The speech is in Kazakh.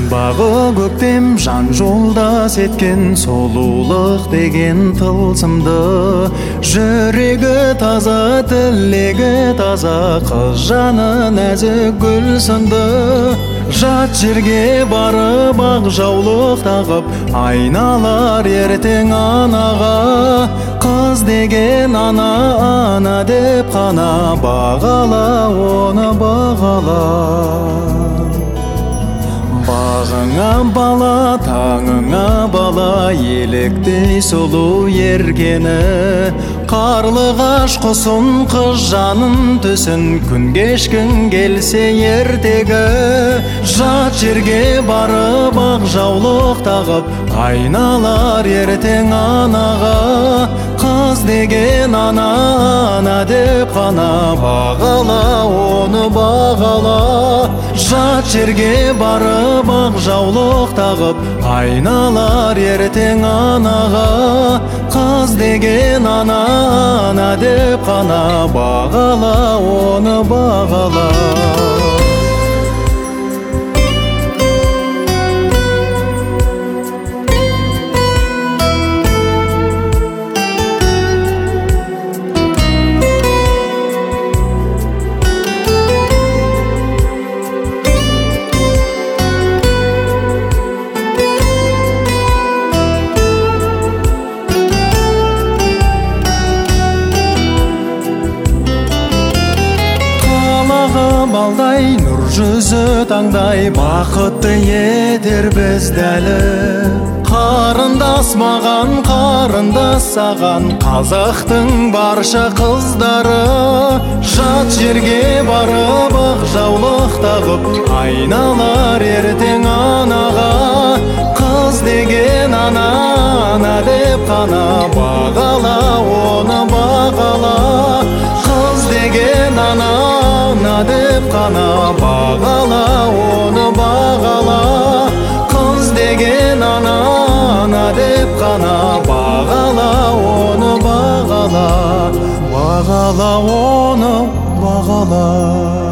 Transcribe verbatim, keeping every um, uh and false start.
Бағы көктем жан жолдас еткен сұлулық деген тылсымды, жүрегі таза, тілегі таза, қыз жаны нәзік гүл сынды. Жат жерге барып ақ жаулық тағып, айналар ертең анаға. Қыз деген ана, ана деп қана бағала, оны бағала. Бағыңа бала, таңыңа бала, еліктей сұлу ергені. Қарлығаш құсын, қыз жанын түсін, күн кешкің келсе ертегі. Жат жерге барып ақ жаулық тағып, айналар ертең анаға. Қыз деген ана, ана деп қана бағала, оны бағала. Жат жерге барып ақ жаулық тағып, айналар ертең анаға. Қыз деген ана, ана деп қана бағала, оны бағала. Балдай нұр жүзі таңдай, бақытты етер бізді әлі. Қарындас маған, қарындас саған, қазақтың барша қыздары. Жат жерге барып ақ жаулық тағып, айналар ертең анаға. Қыз деген ана, ана деп қана бағала, оны бағала. Қыз деген ана, ана деп қана бағала, оны бағала. Қыз деген ана, ана деп қана бағала, оны бағала. Бағала, оны бағала.